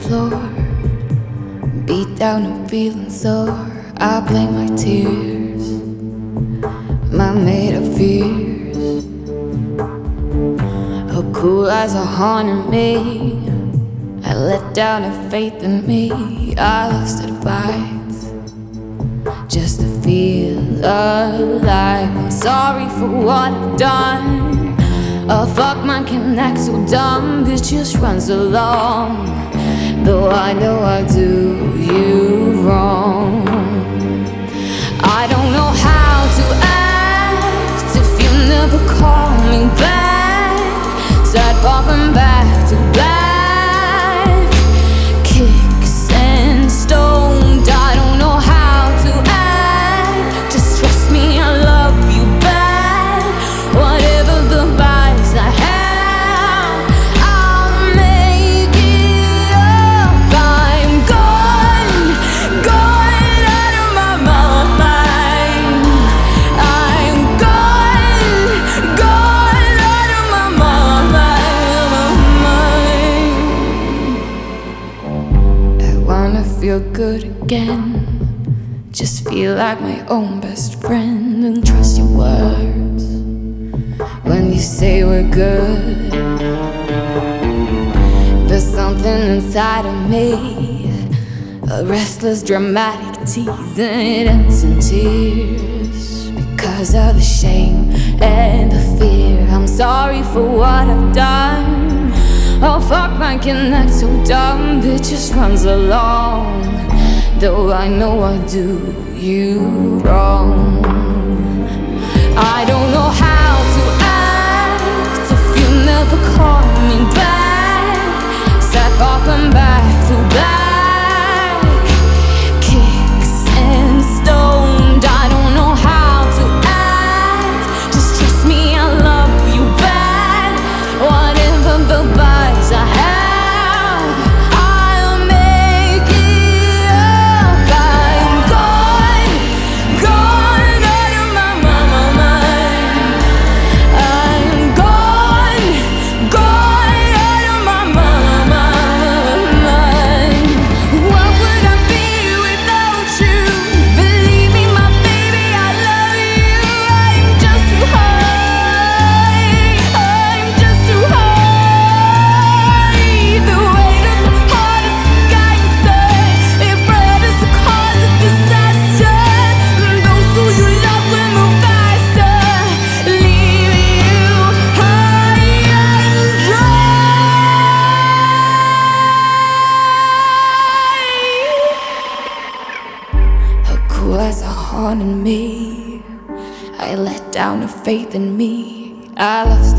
floor, beat down and feeling sore. I blame my tears, my made up fears. Her cool eyes are haunting me. I let down her faith in me. I lost advice just to feel alive. I'm sorry for what I've done. A fuck man can act so dumb. This just runs along, though I know I do you wrong. I don't know how to act if you never call me back. Start popping back to black, kicks and stoned. I don't know how to act. Just trust me, I love you back. Whatever the price I have, I'll make it up. I'm gone, gone out of my mind. I'm gone, gone out of my mind. I wanna feel good again. Just feel like my own best friend and trust your words when you say we're good. There's something inside of me, a restless, dramatic tease, and it ends in tears because of the shame and the fear. I'm sorry for what I've done. Oh fuck, man can act so dumb. It just runs along, though I know I do you wrong. I don't know how to act if you never call me back. Start popping back to black, kicks and stoned. I don't know how to act. Just trust me, I love you back. Whatever the price I have, I'll make it up. I'm gone, gone out of my mind. I'm gone, gone out of my mind. What would I be without you? Believe me, my baby, I love you. I'm just too high, I'm just too high. The weight of the heart is sky inside. If bread is the cause of disaster, those who you love will move faster, leave you high and dry. Her cool eyes are haunting me. I let down her faith in me. I lost